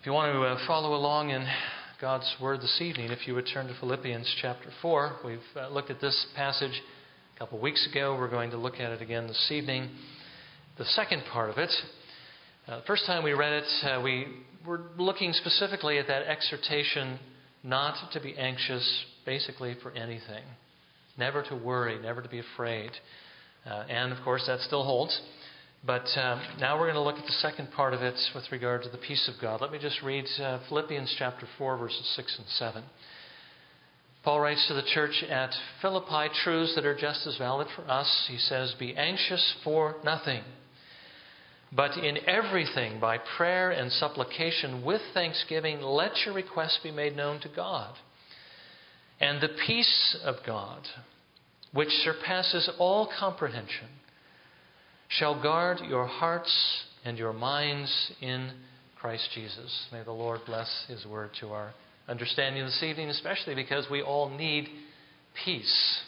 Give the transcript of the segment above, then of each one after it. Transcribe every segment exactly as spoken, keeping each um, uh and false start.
you want to uh, follow along in God's Word this evening, if you would turn to Philippians chapter four. We've uh, looked at this passage a couple of weeks ago. We're going to look at it again this evening. The second part of it, uh, the first time we read it, uh, we were looking specifically at that exhortation not to be anxious, basically, for anything. Never to worry, never to be afraid. Uh, and, of course, that still holds. But um, now we're going to look at the second part of it with regard to the peace of God. Let me just read uh, Philippians chapter four, verses six and seven. Paul writes to the church at Philippi truths that are just as valid for us. He says, "Be anxious for nothing, but in everything, by prayer and supplication with thanksgiving, let your requests be made known to God. And the peace of God, which surpasses all comprehension, shall guard your hearts and your minds in Christ Jesus." May the Lord bless His word to our understanding this evening, especially because we all need peace.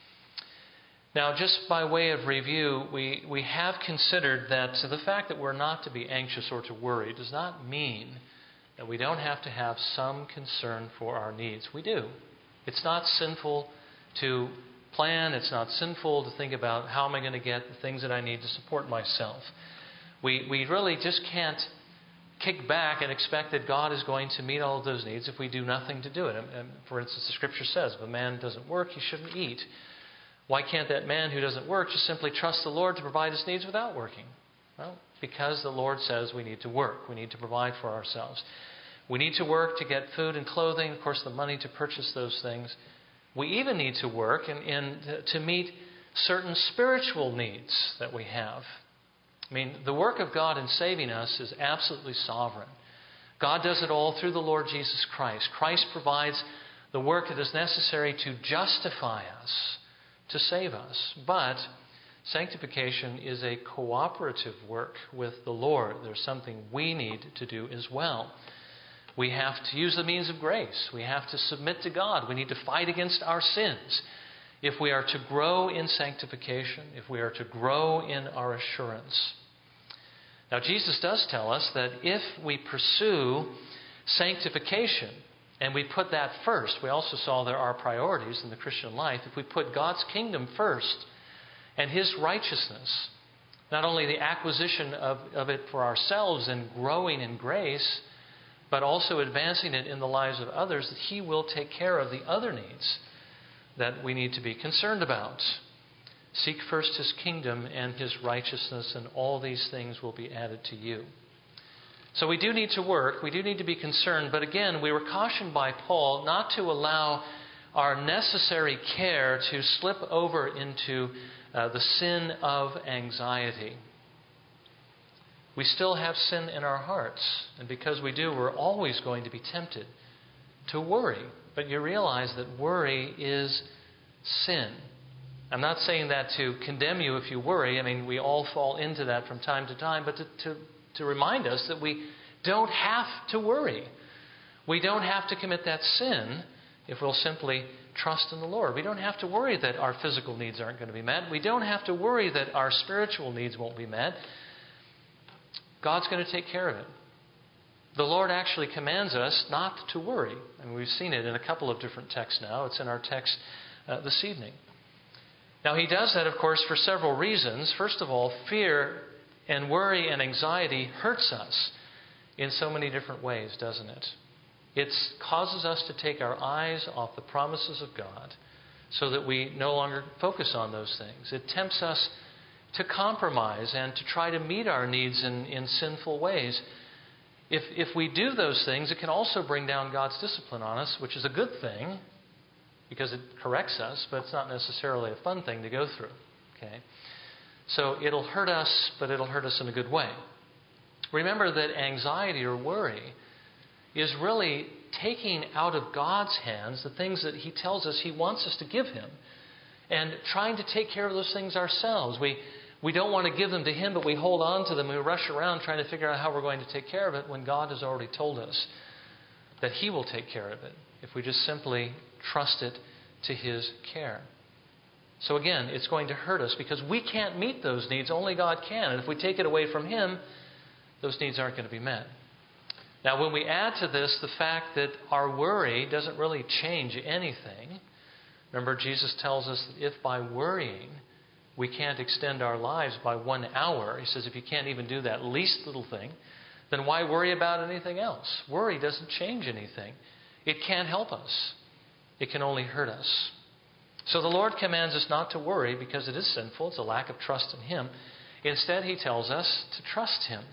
Now, just by way of review, we, we have considered that the fact that we're not to be anxious or to worry does not mean that we don't have to have some concern for our needs. We do. It's not sinful to plan. It's not sinful to think about how am I going to get the things that I need to support myself. We we really just can't kick back and expect that God is going to meet all of those needs if we do nothing to do it. And for instance, the Scripture says, if a man doesn't work, he shouldn't eat. Why can't that man who doesn't work just simply trust the Lord to provide his needs without working? Well, because the Lord says we need to work. We need to provide for ourselves. We need to work to get food and clothing, of course, the money to purchase those things. We even need to work in, in, to meet certain spiritual needs that we have. I mean, the work of God in saving us is absolutely sovereign. God does it all through the Lord Jesus Christ. Christ provides the work that is necessary to justify us, to save us. But sanctification is a cooperative work with the Lord. There's something we need to do as well. We have to use the means of grace. We have to submit to God. We need to fight against our sins. If we are to grow in sanctification, if we are to grow in our assurance. Now, Jesus does tell us that if we pursue sanctification and we put that first, we also saw there are priorities in the Christian life. If we put God's kingdom first and His righteousness, not only the acquisition of, of it for ourselves and growing in grace, but also advancing it in the lives of others, that He will take care of the other needs that we need to be concerned about. Seek first His kingdom and His righteousness, and all these things will be added to you. So we do need to work, we do need to be concerned, but again, we were cautioned by Paul not to allow our necessary care to slip over into uh, the sin of anxiety. We still have sin in our hearts. And because we do, we're always going to be tempted to worry. But you realize that worry is sin. I'm not saying that to condemn you if you worry. I mean, we all fall into that from time to time. But to, to, to remind us that we don't have to worry. We don't have to commit that sin if we'll simply trust in the Lord. We don't have to worry that our physical needs aren't going to be met. We don't have to worry that our spiritual needs won't be met. God's going to take care of it. The Lord actually commands us not to worry. And we've seen it in a couple of different texts now. It's in our text uh, this evening. Now, He does that, of course, for several reasons. First of all, fear and worry and anxiety hurts us in so many different ways, doesn't it? It causes us to take our eyes off the promises of God so that we no longer focus on those things. It tempts us to compromise and to try to meet our needs in, in sinful ways. If, if we do those things, it can also bring down God's discipline on us, which is a good thing because it corrects us, but it's not necessarily a fun thing to go through. Okay? So it'll hurt us, but it'll hurt us in a good way. Remember that anxiety or worry is really taking out of God's hands the things that He tells us He wants us to give Him and trying to take care of those things ourselves. We We don't want to give them to Him, but we hold on to them. We rush around trying to figure out how we're going to take care of it when God has already told us that He will take care of it if we just simply trust it to His care. So again, it's going to hurt us because we can't meet those needs. Only God can. And if we take it away from Him, those needs aren't going to be met. Now, when we add to this the fact that our worry doesn't really change anything, remember Jesus tells us that if by worrying we can't extend our lives by one hour, he says if you can't even do that least little thing, then why worry about anything else? Worry doesn't change anything. It can't help us. It can only hurt us. So the Lord commands us not to worry because it is sinful. It's a lack of trust in Him. Instead, He tells us to trust Him,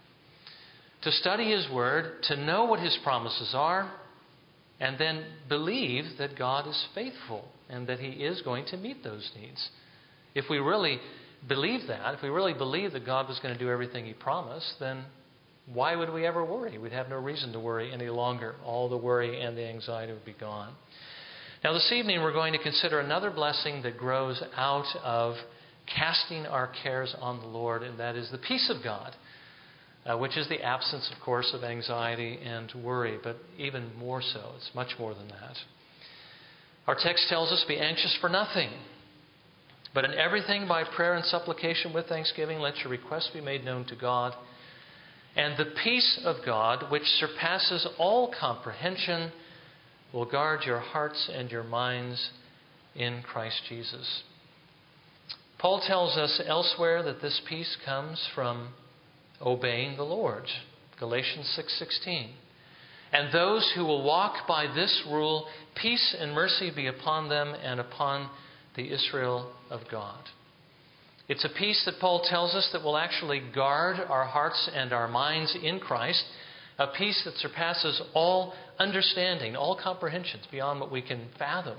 to study His Word, to know what His promises are, and then believe that God is faithful and that He is going to meet those needs. If we really believe that, if we really believe that God was going to do everything He promised, then why would we ever worry? We'd have no reason to worry any longer. All the worry and the anxiety would be gone. Now, this evening we're going to consider another blessing that grows out of casting our cares on the Lord, and that is the peace of God, uh, which is the absence, of course, of anxiety and worry, but even more so. It's much more than that. Our text tells us, be anxious for nothing, but in everything by prayer and supplication with thanksgiving, let your requests be made known to God. And the peace of God, which surpasses all comprehension, will guard your hearts and your minds in Christ Jesus. Paul tells us elsewhere that this peace comes from obeying the Lord. Galatians six sixteen. And those who will walk by this rule, peace and mercy be upon them and upon the Israel of God. It's a peace that Paul tells us that will actually guard our hearts and our minds in Christ. A peace that surpasses all understanding, all comprehensions, beyond what we can fathom.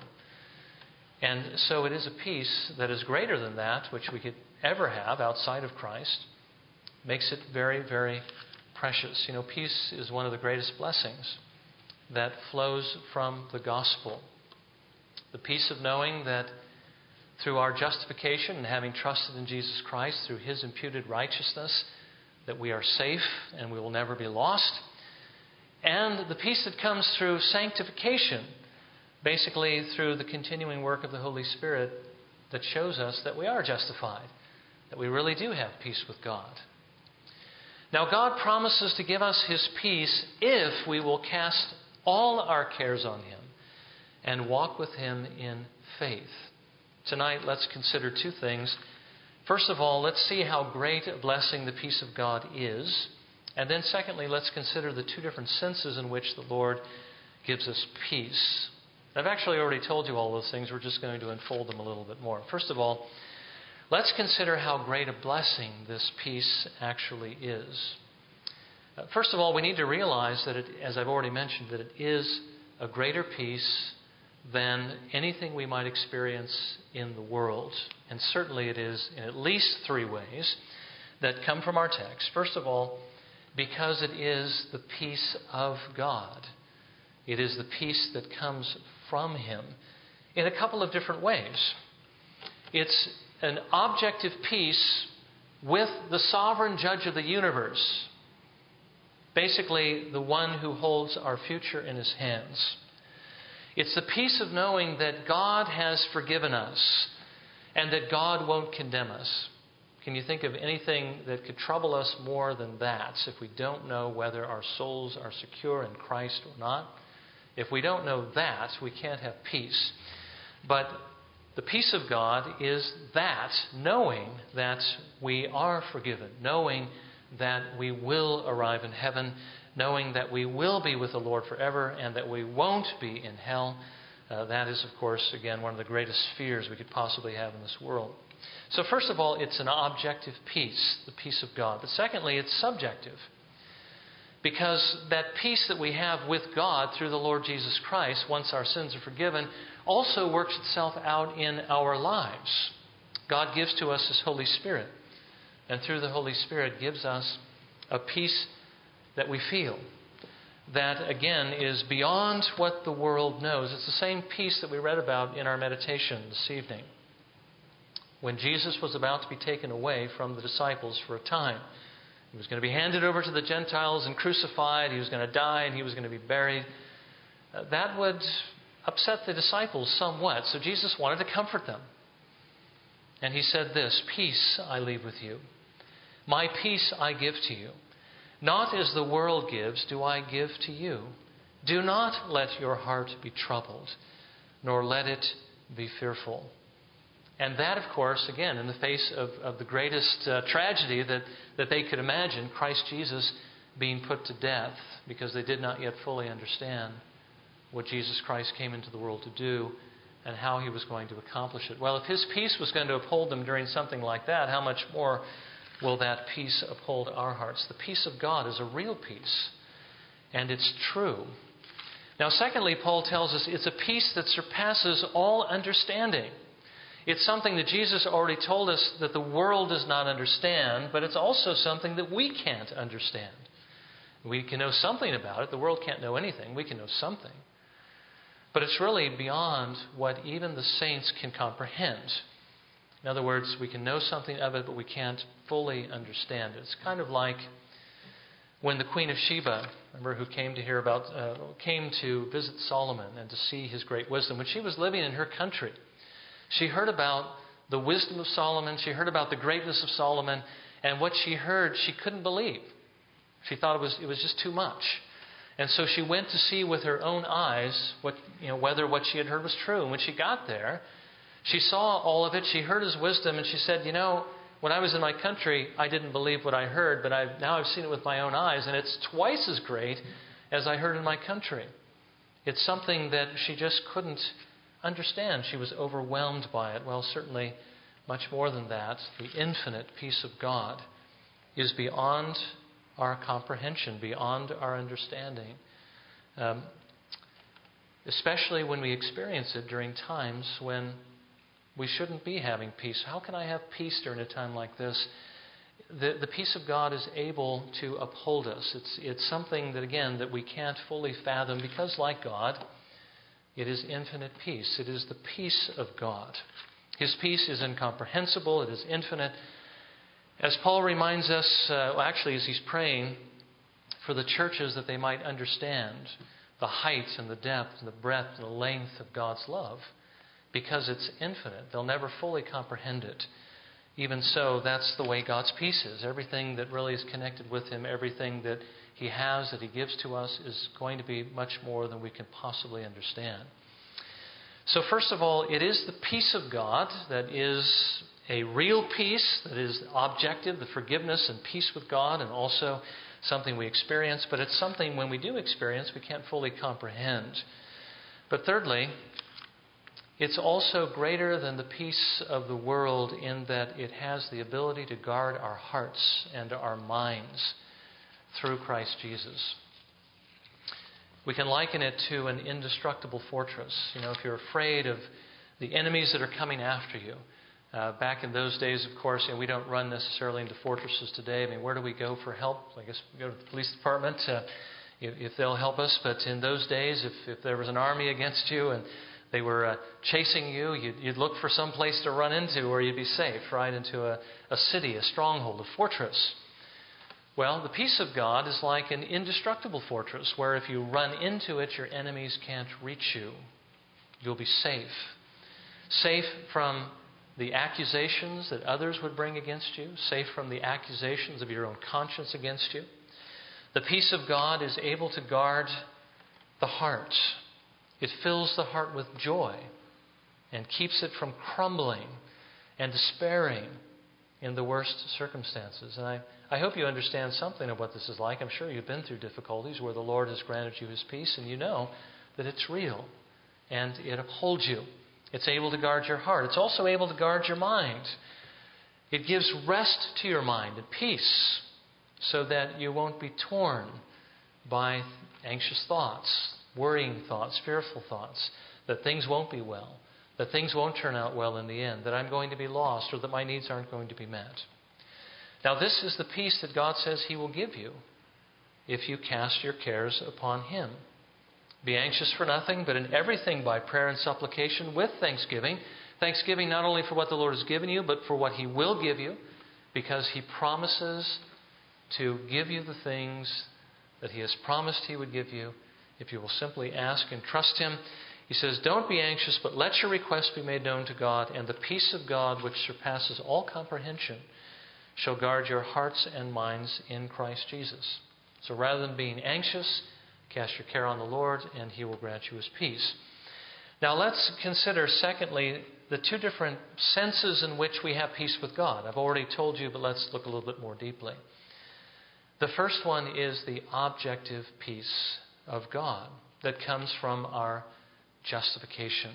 And so it is a peace that is greater than that which we could ever have outside of Christ. Makes it very, very precious. You know, peace is one of the greatest blessings that flows from the gospel. The peace of knowing that through our justification and having trusted in Jesus Christ, through His imputed righteousness, that we are safe and we will never be lost. And the peace that comes through sanctification, basically through the continuing work of the Holy Spirit that shows us that we are justified, that we really do have peace with God. Now, God promises to give us His peace if we will cast all our cares on Him and walk with Him in faith. Tonight, let's consider two things. First of all, let's see how great a blessing the peace of God is. And then secondly, let's consider the two different senses in which the Lord gives us peace. I've actually already told you all those things. We're just going to unfold them a little bit more. First of all, let's consider how great a blessing this peace actually is. Uh, first of all, we need to realize that, it, as I've already mentioned, that it is a greater peace than anything we might experience in the world. And certainly it is in at least three ways that come from our text. First of all, because it is the peace of God. It is the peace that comes from Him in a couple of different ways. It's an objective peace with the sovereign judge of the universe, basically the one who holds our future in His hands. It's the peace of knowing that God has forgiven us and that God won't condemn us. Can you think of anything that could trouble us more than that if we don't know whether our souls are secure in Christ or not? If we don't know that, we can't have peace. But the peace of God is that, knowing that we are forgiven, knowing that we will arrive in heaven, knowing that we will be with the Lord forever and that we won't be in hell. Uh, that is, of course, again, one of the greatest fears we could possibly have in this world. So first of all, it's an objective peace, the peace of God. But secondly, it's subjective. Because that peace that we have with God through the Lord Jesus Christ, once our sins are forgiven, also works itself out in our lives. God gives to us His Holy Spirit. And through the Holy Spirit gives us a peace that we feel. That, again, is beyond what the world knows. It's the same peace that we read about in our meditation this evening. When Jesus was about to be taken away from the disciples for a time. He was going to be handed over to the Gentiles and crucified. He was going to die and He was going to be buried. Uh, that would upset the disciples somewhat. So Jesus wanted to comfort them. And He said this, "Peace I leave with you. My peace I give to you. Not as the world gives do I give to you. Do not let your heart be troubled, nor let it be fearful. And that, of course, again, in the face of, of the greatest uh, tragedy that, that they could imagine, Christ Jesus being put to death because they did not yet fully understand what Jesus Christ came into the world to do and how he was going to accomplish it. Well, if his peace was going to uphold them during something like that, how much more will that peace uphold our hearts? The peace of God is a real peace, and it's true. Now, secondly, Paul tells us it's a peace that surpasses all understanding. It's something that Jesus already told us that the world does not understand, but it's also something that we can't understand. We can know something about it. The world can't know anything. We can know something. But it's really beyond what even the saints can comprehend. In other words, we can know something of it, but we can't fully understand it. It's kind of like when the Queen of Sheba, remember, who came to hear about, uh, came to visit Solomon and to see his great wisdom. When she was living in her country, she heard about the wisdom of Solomon. She heard about the greatness of Solomon, and what she heard, she couldn't believe. She thought it was it was just too much. And so she went to see with her own eyes what you know whether what she had heard was true. And when she got there, she saw all of it. She heard his wisdom, and she said, you know, when I was in my country, I didn't believe what I heard, but I've, now I've seen it with my own eyes, and it's twice as great as I heard in my country. It's something that she just couldn't understand. She was overwhelmed by it. Well, certainly much more than that. The infinite peace of God is beyond our comprehension, beyond our understanding. Um, especially when we experience it during times when we shouldn't be having peace. How can I have peace during a time like this? The, the peace of God is able to uphold us. It's, it's something that, again, that we can't fully fathom because, like God, it is infinite peace. It is the peace of God. His peace is incomprehensible. It is infinite. As Paul reminds us, uh, well, actually, as he's praying for the churches that they might understand the height and the depth and the breadth and the length of God's love, because it's infinite. They'll never fully comprehend it. Even so, that's the way God's peace is. Everything that really is connected with Him, everything that He has, that He gives to us, is going to be much more than we can possibly understand. So first of all, it is the peace of God that is a real peace, that is objective, the forgiveness and peace with God, and also something we experience. But it's something, when we do experience, we can't fully comprehend. But thirdly, it's also greater than the peace of the world in that it has the ability to guard our hearts and our minds through Christ Jesus. We can liken it to an indestructible fortress. You know, if you're afraid of the enemies that are coming after you. Uh, back in those days, of course, you know, we don't run necessarily into fortresses today. I mean, where do we go for help? I guess we go to the police department uh, if, if they'll help us. But in those days, if, if there was an army against you and they were uh, chasing you, you'd, you'd look for some place to run into where you'd be safe, right? Into a, a city, a stronghold, a fortress. Well, the peace of God is like an indestructible fortress where if you run into it, your enemies can't reach you. You'll be safe. Safe from the accusations that others would bring against you. Safe from the accusations of your own conscience against you. The peace of God is able to guard the heart. It fills the heart with joy and keeps it from crumbling and despairing in the worst circumstances. And I, I hope you understand something of what this is like. I'm sure you've been through difficulties where the Lord has granted you His peace, and you know that it's real and it upholds you. It's able to guard your heart. It's also able to guard your mind. It gives rest to your mind and peace so that you won't be torn by anxious thoughts, worrying thoughts, fearful thoughts, that things won't be well, that things won't turn out well in the end, that I'm going to be lost or that my needs aren't going to be met. Now, this is the peace that God says He will give you if you cast your cares upon Him. Be anxious for nothing, but in everything by prayer and supplication with thanksgiving. Thanksgiving not only for what the Lord has given you, but for what He will give you, because He promises to give you the things that He has promised He would give you if you will simply ask and trust Him. He says, don't be anxious, but let your requests be made known to God, and the peace of God, which surpasses all comprehension, shall guard your hearts and minds in Christ Jesus. So rather than being anxious, cast your care on the Lord, and He will grant you His peace. Now let's consider, secondly, the two different senses in which we have peace with God. I've already told you, but let's look a little bit more deeply. The first one is the objective peace of God that comes from our justification.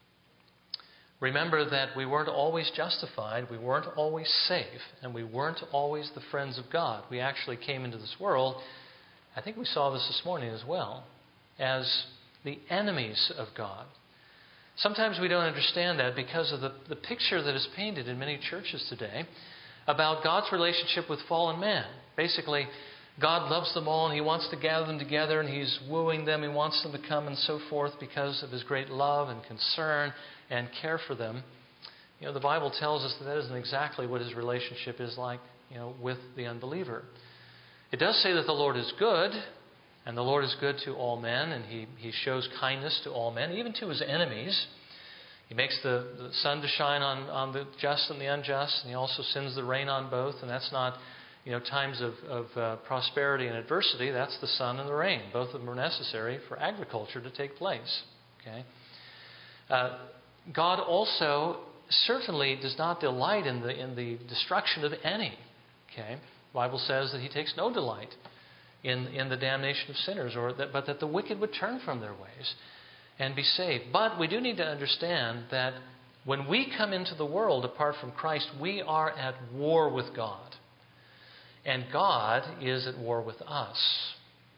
Remember that we weren't always justified, we weren't always safe, and we weren't always the friends of God. We actually came into this world, I think we saw this this morning as well, as the enemies of God. Sometimes we don't understand that because of the, the picture that is painted in many churches today about God's relationship with fallen man. Basically, God loves them all and He wants to gather them together and He's wooing them. He wants them to come and so forth because of His great love and concern and care for them. You know, the Bible tells us that that isn't exactly what His relationship is like, you know, with the unbeliever. It does say that the Lord is good, and the Lord is good to all men, and He, he shows kindness to all men, even to His enemies. He makes the, the sun to shine on, on the just and the unjust, and He also sends the rain on both, and that's not, you know, times of, of uh, prosperity and adversity. That's the sun and the rain. Both of them are necessary for agriculture to take place. Okay. Uh, God also certainly does not delight in the in the destruction of any. Okay, the Bible says that He takes no delight in in the damnation of sinners, or that, but that the wicked would turn from their ways and be saved. But we do need to understand that when we come into the world apart from Christ, we are at war with God, and God is at war with us.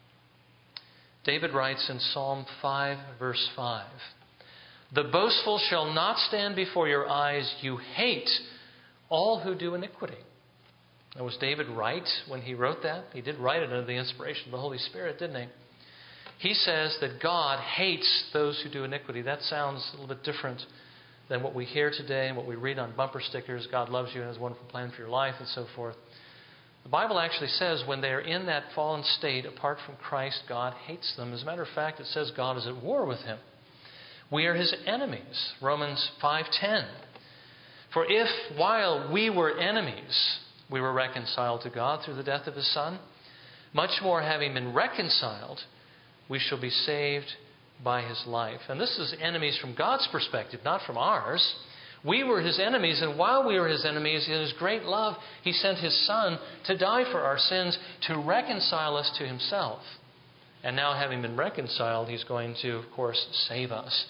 David writes in Psalm five, verse five. The boastful shall not stand before your eyes. You hate all who do iniquity. Now, was David right when he wrote that? He did write it under the inspiration of the Holy Spirit, didn't he? He says that God hates those who do iniquity. That sounds a little bit different than what we hear today and what we read on bumper stickers. God loves you and has a wonderful plan for your life and so forth. The Bible actually says when they are in that fallen state apart from Christ, God hates them. As a matter of fact, it says God is at war with him. We are His enemies. Romans five ten. For if while we were enemies, we were reconciled to God through the death of His Son, much more having been reconciled, we shall be saved by His life. And this is enemies from God's perspective, not from ours. We were His enemies, and while we were His enemies, in His great love, He sent His Son to die for our sins, to reconcile us to Himself. And now, having been reconciled, He's going to, of course, save us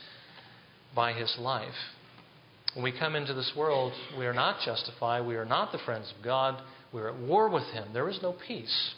by His life. When we come into this world, we are not justified. We are not the friends of God. We are at war with Him. There is no peace.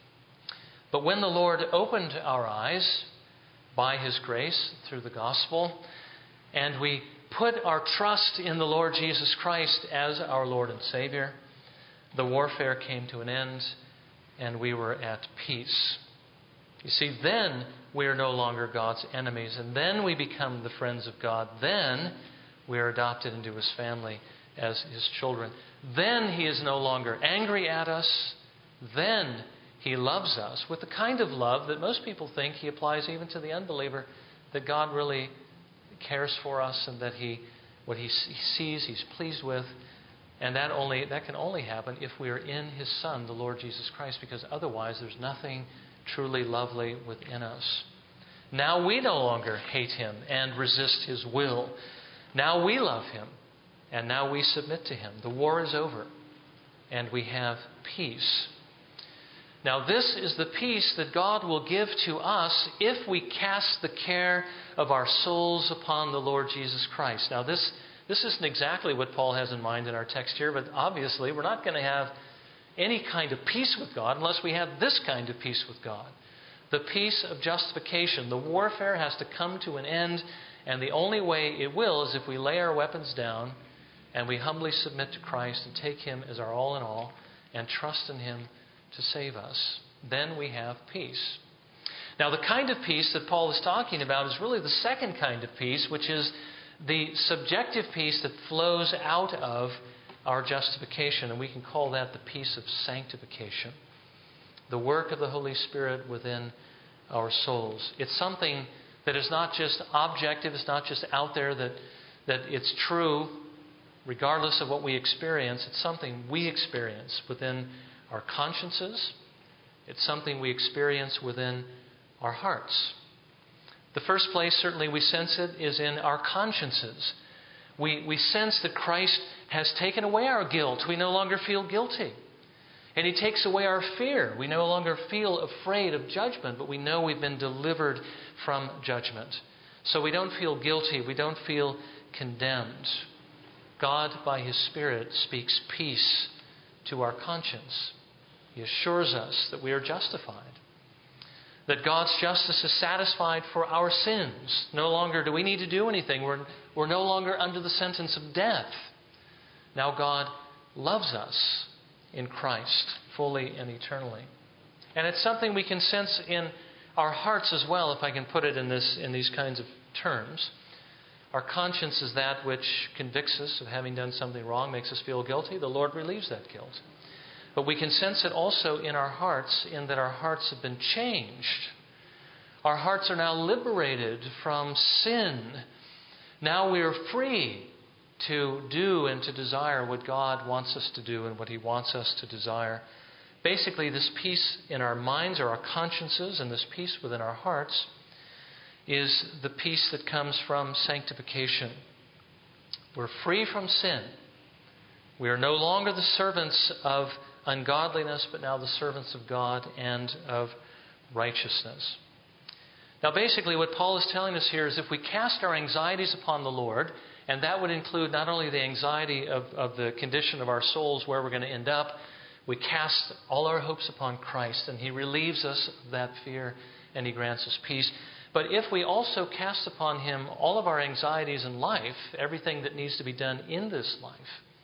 But when the Lord opened our eyes by His grace through the gospel, and we put our trust in the Lord Jesus Christ as our Lord and Savior, the warfare came to an end, and we were at peace. You see, then we are no longer God's enemies, and then we become the friends of God. Then we are adopted into His family as His children. Then He is no longer angry at us. Then He loves us with the kind of love that most people think He applies even to the unbeliever, that God really cares for us and that He, what He sees, He's pleased with. And that only that can only happen if we are in His Son, the Lord Jesus Christ, because otherwise there's nothing truly lovely within us. Now we no longer hate Him and resist His will. Now we love Him, and now we submit to Him. The war is over, and we have peace. Now this is the peace that God will give to us if we cast the care of our souls upon the Lord Jesus Christ. Now this, this isn't exactly what Paul has in mind in our text here, but obviously we're not going to have any kind of peace with God unless we have this kind of peace with God. The peace of justification. The warfare has to come to an end, and the only way it will is if we lay our weapons down and we humbly submit to Christ and take Him as our all in all and trust in Him to save us. Then we have peace. Now, the kind of peace that Paul is talking about is really the second kind of peace, which is the subjective peace that flows out of our justification, and we can call that the peace of sanctification. The work of the Holy Spirit within our souls. It's something that is not just objective, it's not just out there that, that it's true regardless of what we experience. It's something we experience within our consciences. It's something we experience within our hearts. The first place, certainly, we sense it is in our consciences. We, we sense that Christ has taken away our guilt. We no longer feel guilty. And He takes away our fear. We no longer feel afraid of judgment, but we know we've been delivered from judgment. So we don't feel guilty. We don't feel condemned. God, by His Spirit, speaks peace to our conscience. He assures us that we are justified. That God's justice is satisfied for our sins. No longer do we need to do anything. We're, we're no longer under the sentence of death. Now God loves us in Christ, fully and eternally. And it's something we can sense in our hearts as well, if I can put it in this in these kinds of terms. Our conscience is that which convicts us of having done something wrong, makes us feel guilty. The Lord relieves that guilt. But we can sense it also in our hearts, in that our hearts have been changed. Our hearts are now liberated from sin. Now we are free to do and to desire what God wants us to do and what He wants us to desire. Basically, this peace in our minds or our consciences and this peace within our hearts is the peace that comes from sanctification. We're free from sin. We are no longer the servants of ungodliness, but now the servants of God and of righteousness. Now, basically, what Paul is telling us here is if we cast our anxieties upon the Lord, and that would include not only the anxiety of, of the condition of our souls, where we're going to end up, we cast all our hopes upon Christ, and He relieves us of that fear, and He grants us peace. But if we also cast upon Him all of our anxieties in life, everything that needs to be done in this life,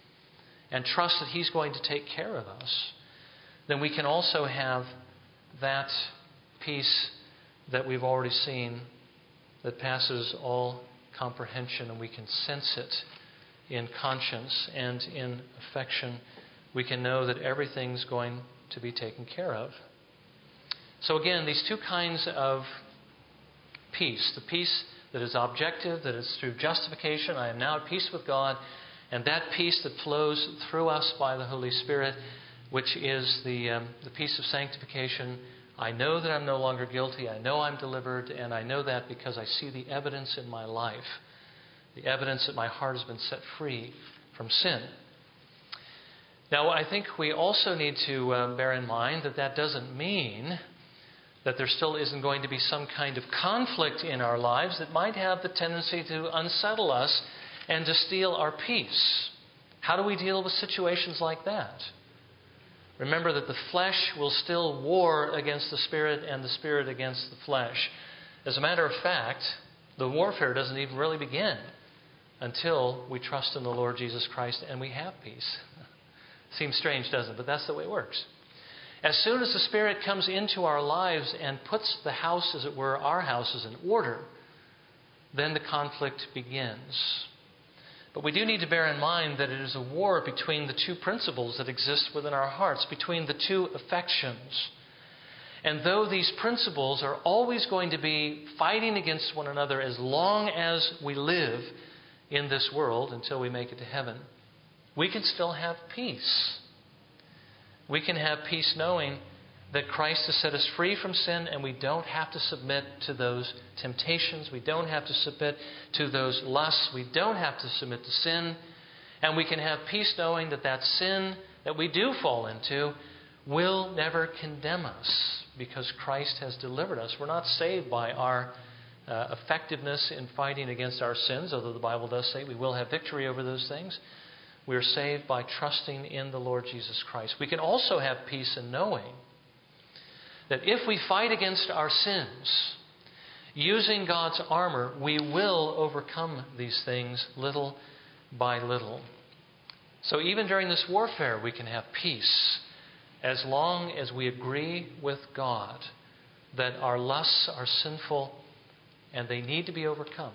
and trust that He's going to take care of us, then we can also have that peace that we've already seen that passes all comprehension, and we can sense it in conscience and in affection. We can know that everything's going to be taken care of. So again, these two kinds of peace, the peace that is objective, that is through justification, I am now at peace with God, and that peace that flows through us by the Holy Spirit, which is the, um, the peace of sanctification. I know that I'm no longer guilty. I know I'm delivered, and I know that because I see the evidence in my life, the evidence that my heart has been set free from sin. Now, I think we also need to uh, bear in mind that that doesn't mean that there still isn't going to be some kind of conflict in our lives that might have the tendency to unsettle us and to steal our peace. How do we deal with situations like that? Remember that the flesh will still war against the Spirit and the Spirit against the flesh. As a matter of fact, the warfare doesn't even really begin until we trust in the Lord Jesus Christ and we have peace. Seems strange, doesn't it? But that's the way it works. As soon as the Spirit comes into our lives and puts the house, as it were, our houses in order, then the conflict begins. But we do need to bear in mind that it is a war between the two principles that exist within our hearts, between the two affections. And though these principles are always going to be fighting against one another as long as we live in this world until we make it to heaven, we can still have peace. We can have peace knowing that Christ has set us free from sin, and we don't have to submit to those temptations. We don't have to submit to those lusts. We don't have to submit to sin. And we can have peace knowing that that sin that we do fall into will never condemn us because Christ has delivered us. We're not saved by our uh, effectiveness in fighting against our sins, although the Bible does say we will have victory over those things. We are saved by trusting in the Lord Jesus Christ. We can also have peace in knowing that if we fight against our sins, using God's armor, we will overcome these things little by little. So even during this warfare, we can have peace as long as we agree with God that our lusts are sinful and they need to be overcome.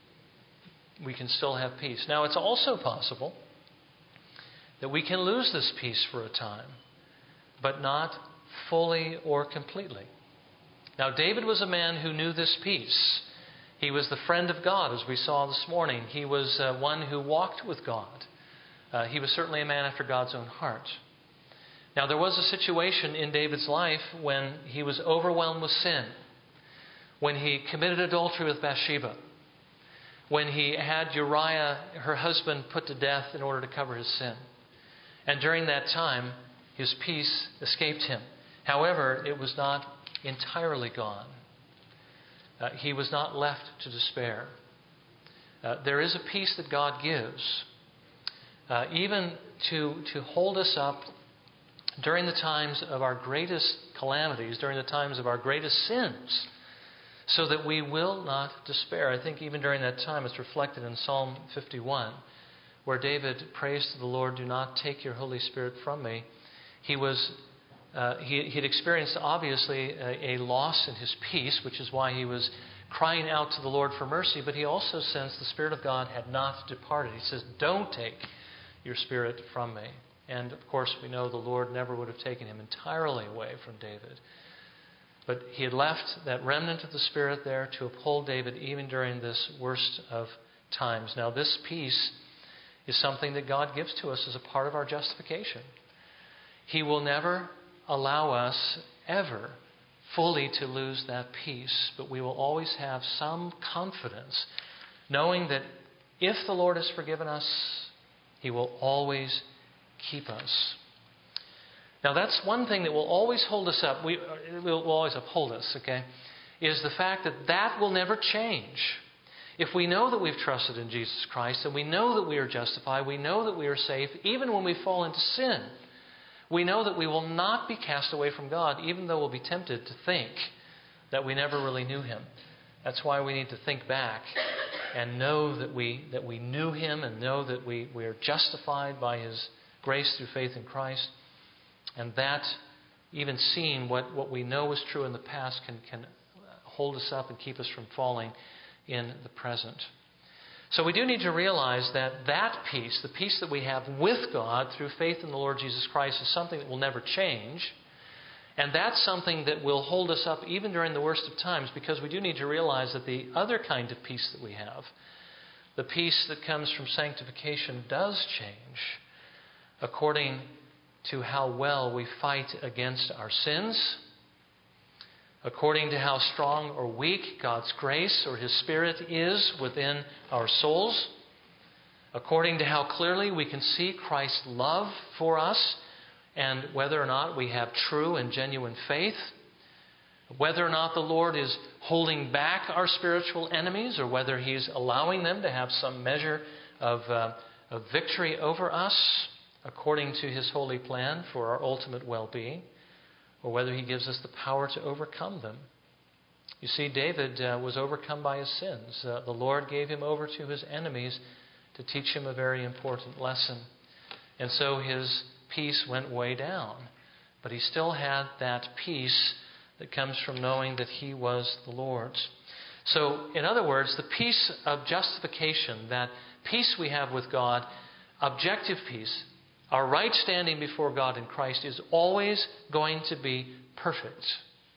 We can still have peace. Now, it's also possible that we can lose this peace for a time, but not fully or completely. Now, David was a man who knew this peace. He was the friend of God, as we saw this morning. He was uh, one who walked with God. Uh, he was certainly a man after God's own heart. Now, there was a situation in David's life when he was overwhelmed with sin, when he committed adultery with Bathsheba, when he had Uriah, her husband, put to death in order to cover his sin. And during that time, his peace escaped him. However, it was not entirely gone. Uh, he was not left to despair. Uh, there is a peace that God gives, uh, even to, to hold us up during the times of our greatest calamities, during the times of our greatest sins, so that we will not despair. I think even during that time, it's reflected in Psalm fifty-one, where David prays to the Lord, "Do not take your Holy Spirit from me." He was uh, he had experienced, obviously, a, a loss in his peace, which is why he was crying out to the Lord for mercy. But he also sensed the Spirit of God had not departed. He says, "Don't take your Spirit from me." And, of course, we know the Lord never would have taken him entirely away from David. But he had left that remnant of the Spirit there to uphold David even during this worst of times. Now, this peace is something that God gives to us as a part of our justification. He will never allow us ever fully to lose that peace, but we will always have some confidence, knowing that if the Lord has forgiven us, He will always keep us. Now, that's one thing that will always hold us up. We will always uphold us, okay? Is the fact that that will never change. If we know that we've trusted in Jesus Christ and we know that we are justified, we know that we are safe, even when we fall into sin, we know that we will not be cast away from God, even though we'll be tempted to think that we never really knew Him. That's why we need to think back and know that we that we knew Him and know that we, we are justified by His grace through faith in Christ. And that, even seeing what, what we know is true in the past, can, can hold us up and keep us from falling in the present. So we do need to realize that that peace, the peace that we have with God through faith in the Lord Jesus Christ, is something that will never change. And that's something that will hold us up even during the worst of times, because we do need to realize that the other kind of peace that we have, the peace that comes from sanctification, does change according to how well we fight against our sins, according to how strong or weak God's grace or His Spirit is within our souls, according to how clearly we can see Christ's love for us, and whether or not we have true and genuine faith, whether or not the Lord is holding back our spiritual enemies, or whether He's allowing them to have some measure of, uh, of victory over us, according to His holy plan for our ultimate well-being, or whether He gives us the power to overcome them. You see, David uh, was overcome by his sins. Uh, the Lord gave him over to his enemies to teach him a very important lesson. And so his peace went way down. But he still had that peace that comes from knowing that he was the Lord's. So, in other words, the peace of justification, that peace we have with God, objective peace, our right standing before God in Christ, is always going to be perfect.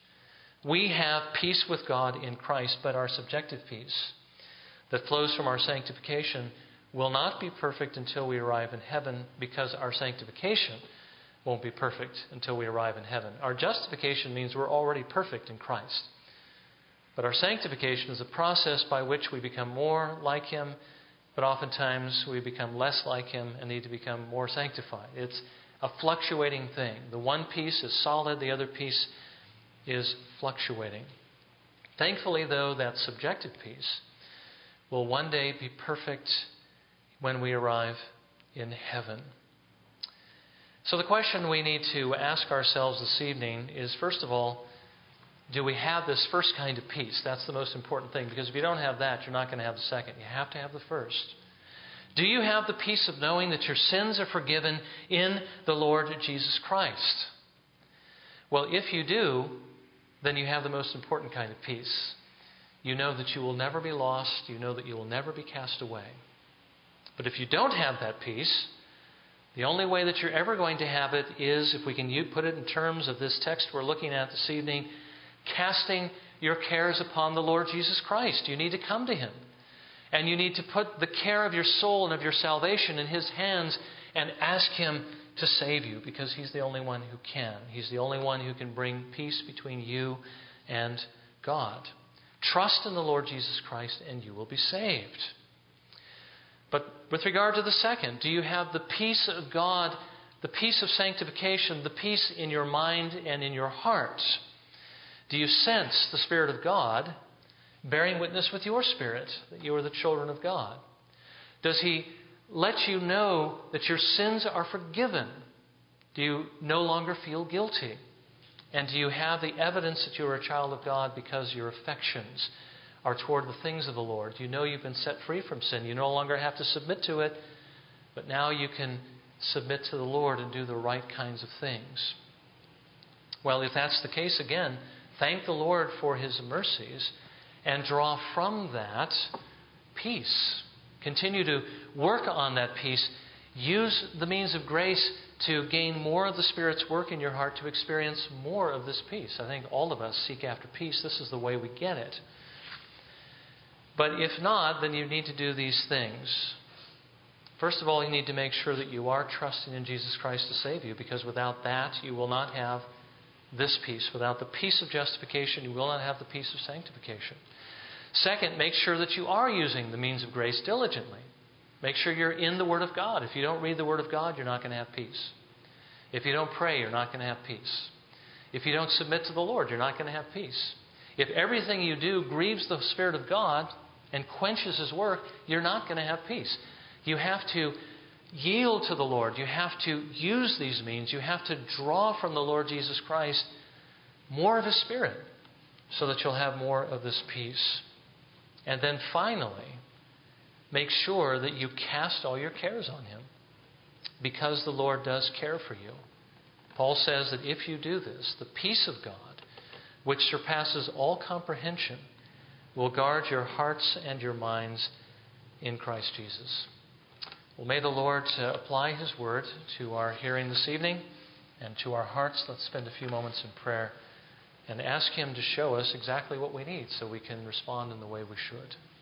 We have peace with God in Christ, but our subjective peace that flows from our sanctification will not be perfect until we arrive in heaven, because our sanctification won't be perfect until we arrive in heaven. Our justification means we're already perfect in Christ. But our sanctification is a process by which we become more like Him, but oftentimes we become less like Him and need to become more sanctified. It's a fluctuating thing. The one piece is solid, the other piece is fluctuating. Thankfully, though, that subjective piece will one day be perfect when we arrive in heaven. So the question we need to ask ourselves this evening is, first of all, do we have this first kind of peace? That's the most important thing, because if you don't have that, you're not going to have the second. You have to have the first. Do you have the peace of knowing that your sins are forgiven in the Lord Jesus Christ? Well, if you do, then you have the most important kind of peace. You know that you will never be lost. You know that you will never be cast away. But if you don't have that peace, the only way that you're ever going to have it is, if we can put it in terms of this text we're looking at this evening, casting your cares upon the Lord Jesus Christ. You need to come to Him. And you need to put the care of your soul and of your salvation in His hands and ask Him to save you because He's the only one who can. He's the only one who can bring peace between you and God. Trust in the Lord Jesus Christ and you will be saved. But with regard to the second, do you have the peace of God, the peace of sanctification, the peace in your mind and in your heart? Do you sense the Spirit of God bearing witness with your spirit that you are the children of God? Does He let you know that your sins are forgiven? Do you no longer feel guilty? And do you have the evidence that you are a child of God because your affections are toward the things of the Lord? You know you've been set free from sin. You no longer have to submit to it, but now you can submit to the Lord and do the right kinds of things. Well, if that's the case, again, thank the Lord for His mercies and draw from that peace. Continue to work on that peace. Use the means of grace to gain more of the Spirit's work in your heart to experience more of this peace. I think all of us seek after peace. This is the way we get it. But if not, then you need to do these things. First of all, you need to make sure that you are trusting in Jesus Christ to save you, because without that, you will not have this peace. Without the peace of justification, you will not have the peace of sanctification. Second, make sure that you are using the means of grace diligently. Make sure you're in the Word of God. If you don't read the Word of God, you're not going to have peace. If you don't pray, you're not going to have peace. If you don't submit to the Lord, you're not going to have peace. If everything you do grieves the Spirit of God and quenches His work, you're not going to have peace. You have to yield to the Lord. You have to use these means. You have to draw from the Lord Jesus Christ more of His Spirit so that you'll have more of this peace. And then finally, make sure that you cast all your cares on Him, because the Lord does care for you. Paul says that if you do this, the peace of God, which surpasses all comprehension, will guard your hearts and your minds in Christ Jesus. Well, may the Lord uh, apply His word to our hearing this evening and to our hearts. Let's spend a few moments in prayer and ask Him to show us exactly what we need so we can respond in the way we should.